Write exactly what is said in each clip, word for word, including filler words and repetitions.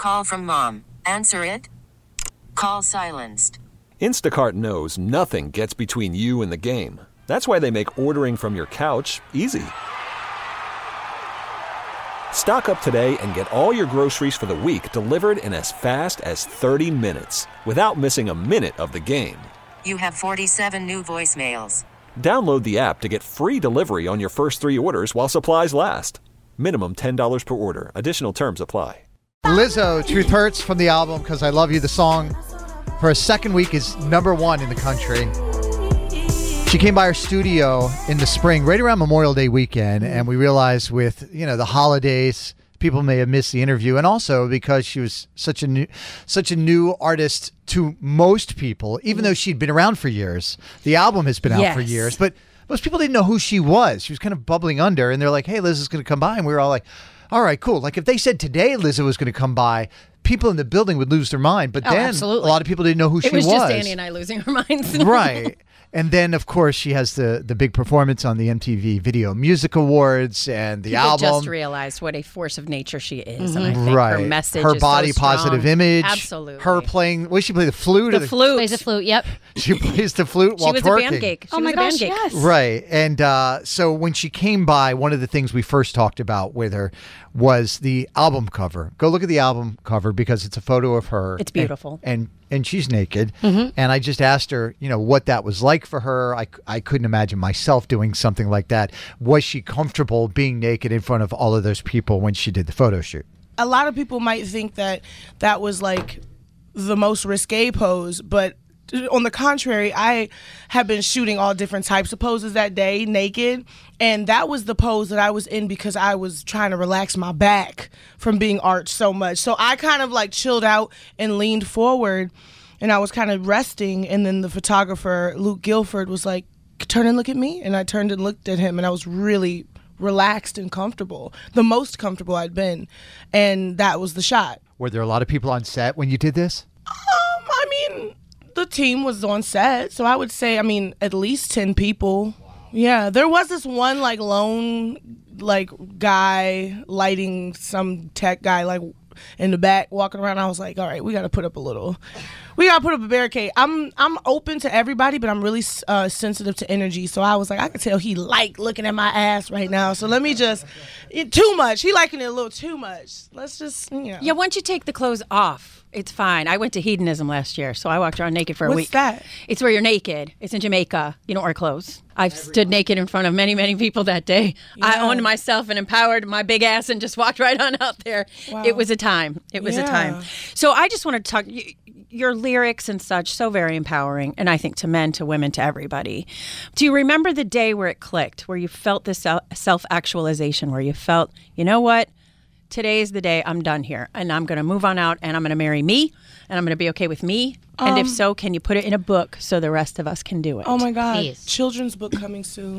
Call from mom. Answer it. Call silenced. Instacart knows nothing gets between you and the game. That's why they make ordering from your couch easy. Stock up today and get all your groceries for the week delivered in as fast as thirty minutes without missing a minute of the game. You have forty-seven new voicemails. Download the app to get free delivery on your first three orders while supplies last. Minimum ten dollars per order. Additional terms apply. Lizzo, Truth Hurts from the album Because I Love You. The song for a second week is number one in the country. She came by our studio in the spring, right around Memorial Day weekend, and we realized with, you know, the holidays, people may have missed the interview, and also because she was such a new, such a new artist to most people, even though she'd been around for years. The album has been out Yes. for years, but most people didn't know who she was. She was kind of bubbling under, and they're like, hey, Liz is going to come by, and we were all like, all right, cool. Like if they said today Lizzo was going to come by, people in the building would lose their mind, but Oh, then absolutely. a lot of people didn't know who It she was was. just Danny and I losing our minds. Right. And then, of course, she has the, the big performance on the M T V Video Music Awards and the People album. just realized what a force of nature she is, and I think right. her message her is body so strong. positive image. Absolutely. Her playing, what did she play? The flute? the or flute. Plays a flute, yep. She plays the flute She while was twerking. a band geek. She Oh was my a band gosh, geek. yes. Right. And uh, so when she came by, one of the things we first talked about with her was the album cover. Go look at the album cover because it's a photo of her. It's beautiful. And and, and she's naked. Mm-hmm. And I just asked her, you know, what that was like for her. I, I couldn't imagine myself doing something like that. Was she comfortable being naked in front of all of those people when she did the photo shoot? A lot of people might think that that was like the most risque pose, but on the contrary, I have been shooting all different types of poses that day, naked, and that was the pose that I was in because I was trying to relax my back from being arched so much. So I kind of like chilled out and leaned forward, and I was kind of resting, and then the photographer, Luke Guilford, was like, turn and look at me, and I turned and looked at him, and I was really relaxed and comfortable, the most comfortable I'd been, and that was the shot. Were there a lot of people on set when you did this? Um, I mean, the team was on set, so I would say, I mean, at least ten people. Yeah, there was this one like lone like guy lighting some tech guy like in the back walking around. I was like, all right, we got to put up a little, we got to put up a barricade. I'm I'm open to everybody, but I'm really uh, sensitive to energy. So I was like, I could tell he liked looking at my ass right now. So let me just, it, too much. He liking it a little too much. Let's just, you know. Yeah, once you take the clothes off, it's fine. I went to hedonism last year, so I walked around naked for a What's week. that? It's where you're naked. It's in Jamaica. You don't wear clothes. I've stood naked in front of many, many people that day. I Yeah. owned myself and empowered my big ass and just walked right on out there. Wow. It was a time. It was a Yeah. time. So I just want to talk, y- your lyrics and such, so very empowering. And I think to men, to women, to everybody. Do you remember the day where it clicked, where you felt this sel- self-actualization, where you felt, you know what? Today's the day I'm done here, and I'm going to move on out, and I'm going to marry me, and I'm going to be okay with me. And if so, can you put it in a book so the rest of us can do it? Oh my God. Please. Children's book coming soon.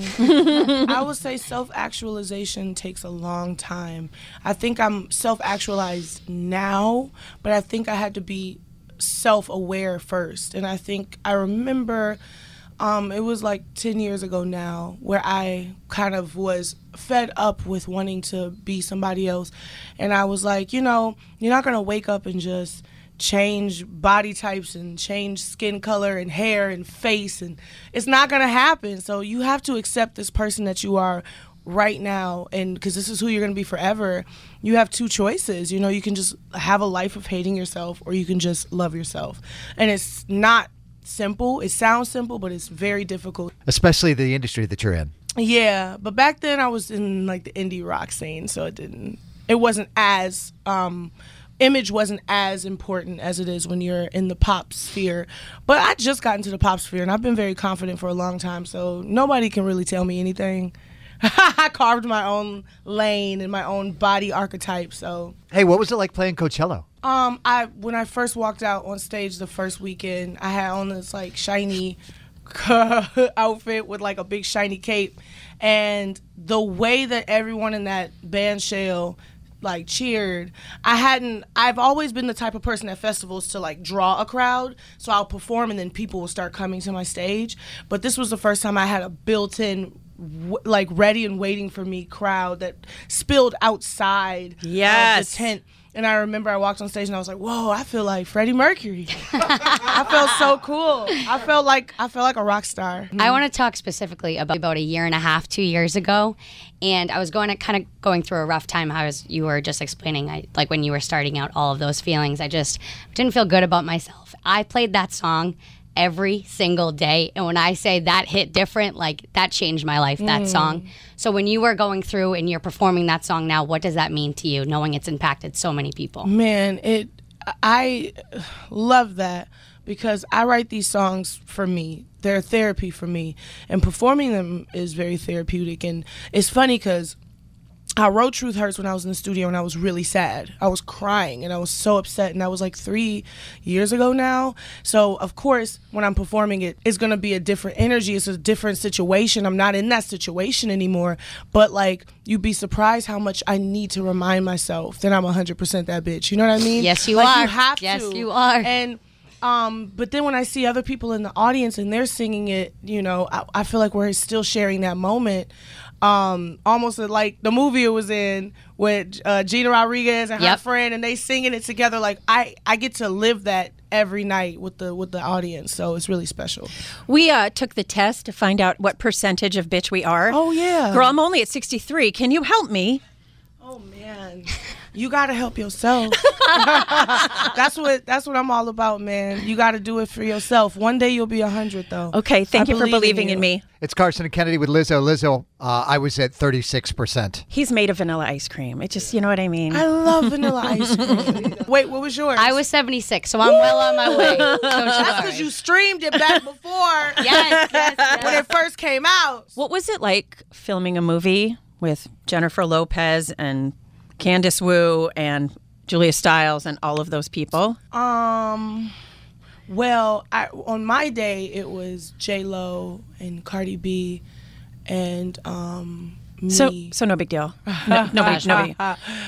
I would say self-actualization takes a long time. I think I'm self-actualized now, but I think I had to be self-aware first. And I think I remember um, it was like ten years ago now where I kind of was fed up with wanting to be somebody else. And I was like, you know, you're not going to wake up and just change body types and change skin color and hair and face, and it's not going to happen. So you have to accept this person that you are right now, and because this is who you're going to be forever. You have two choices. You know, you can just have a life of hating yourself, or you can just love yourself. And it's not simple. It sounds simple, but it's very difficult. Especially the industry that you're in. Yeah, but back then I was in like the indie rock scene, so it didn't, it wasn't as, um, image wasn't as important as it is when you're in the pop sphere. But I just got into the pop sphere, and I've been very confident for a long time, so nobody can really tell me anything. I carved my own lane and my own body archetype, so. Hey, what was it like playing Coachella? Um, I when I first walked out on stage the first weekend, I had on this like shiny outfit with like a big shiny cape, and the way that everyone in that band shell like cheered, I hadn't I've always been the type of person at festivals to like draw a crowd, so I'll perform and then people will start coming to my stage. But this was the first time I had a built-in w- like ready and waiting for me crowd that spilled outside Yes. of the tent. And I remember I walked on stage and I was like, whoa, I feel like Freddie Mercury. I felt so cool. I felt like I felt like a rock star. I want to talk specifically about about a year and a half, two years ago, and I was going to kind of going through a rough time. How was you were just explaining, I, like when you were starting out, all of those feelings. I just didn't feel good about myself. I played that song every single day, and when I say that hit different, like that changed my life, that mm. song. So when you were going through and you're performing that song now, what does that mean to you, knowing it's impacted so many people? Man, it I love that, because I write these songs for me. They're therapy for me, and performing them is very therapeutic. And it's funny because I wrote Truth Hurts when I was in the studio and I was really sad. I was crying and I was so upset, and that was like three years ago now. So of course, when I'm performing it, it's gonna be a different energy. It's a different situation. I'm not in that situation anymore. But like, you'd be surprised how much I need to remind myself that I'm one hundred percent that bitch. You know what I mean? Yes, you like, are. You have yes, to. you are. And Um, but then when I see other people in the audience and they're singing it, you know, I, I feel like we're still sharing that moment. Um, almost like the movie it was in with uh, Gina Rodriguez and her yep. friend, and they singing it together. Like I, I get to live that every night with the with the audience, so it's really special. We uh, took the test to find out what percentage of bitch we are. Oh yeah, girl, I'm only at sixty-three. Can you help me? Oh man. You gotta help yourself. that's what that's what I'm all about, man. You gotta do it for yourself. One day you'll be a hundred, though. Okay, thank I you for believe believing in, in me. It's Carson and Kennedy with Lizzo. Lizzo, uh, I was at thirty-six percent. He's made of vanilla ice cream. It just, you know what I mean? I love vanilla ice cream. Wait, what was yours? I was seventy-six, so I'm Woo! well on my way. Don't That's because you streamed it back before. yes, yes, yes. When it first came out. What was it like filming a movie with Jennifer Lopez and Candace Wu and Julia Stiles and all of those people? Um, well, I, on my day, it was J-Lo and Cardi B and um, me. So, so no big deal. No, nobody, nobody.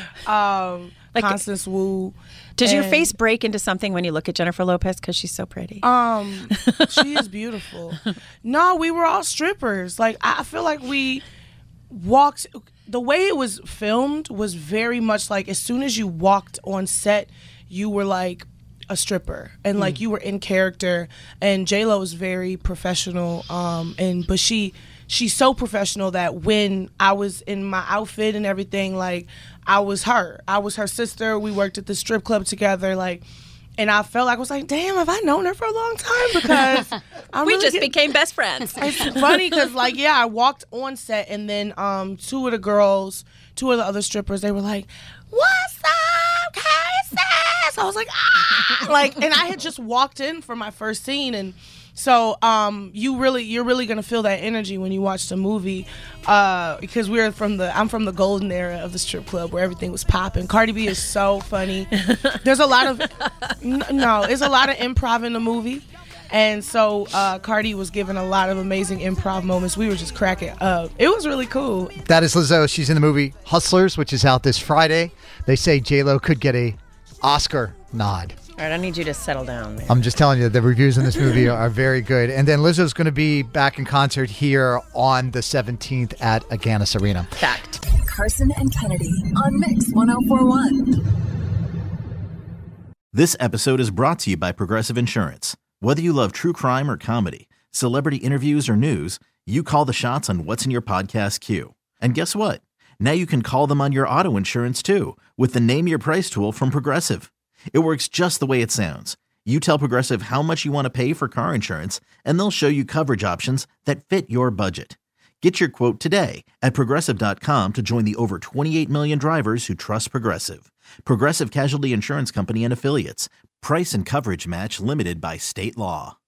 um, like, Constance Wu. Does your and, face break into something when you look at Jennifer Lopez because she's so pretty? Um, she is beautiful. No, we were all strippers. Like, I feel like we walked... The way it was filmed was very much like as soon as you walked on set, you were like a stripper and like mm. you were in character. And J-Lo is very professional, um, and but she she's so professional that when I was in my outfit and everything, like I was her. I was her sister. We worked at the strip club together, like. And I felt like I was like, damn, have I known her for a long time? Because I we really just get, became best friends. It's funny because, like, yeah, I walked on set, and then um, two of the girls, two of the other strippers, they were like, "What's up, Casey?" I was like, ah, like, and I had just walked in for my first scene, and so um, you really, you're really gonna feel that energy when you watch the movie, uh, because we're from the, I'm from the golden era of the strip club where everything was popping. Cardi B is so funny. There's a lot of, n- no, there's a lot of improv in the movie. And so uh, Cardi was given a lot of amazing improv moments. We were just cracking up. It was really cool. That is Lizzo. She's in the movie Hustlers, which is out this Friday. They say J-Lo could get a Oscar nod. All right, I need you to settle down, man. I'm just telling you, the reviews in this movie are very good. And then Lizzo's going to be back in concert here on the seventeenth at Agganis Arena. Fact. Carson and Kennedy on Mix one oh four point one. This episode is brought to you by Progressive Insurance. Whether you love true crime or comedy, celebrity interviews or news, you call the shots on what's in your podcast queue. And guess what? Now you can call them on your auto insurance too with the Name Your Price tool from Progressive. It works just the way it sounds. You tell Progressive how much you want to pay for car insurance, and they'll show you coverage options that fit your budget. Get your quote today at Progressive dot com to join the over twenty-eight million drivers who trust Progressive. Progressive Casualty Insurance Company and Affiliates. Price and coverage match limited by state law.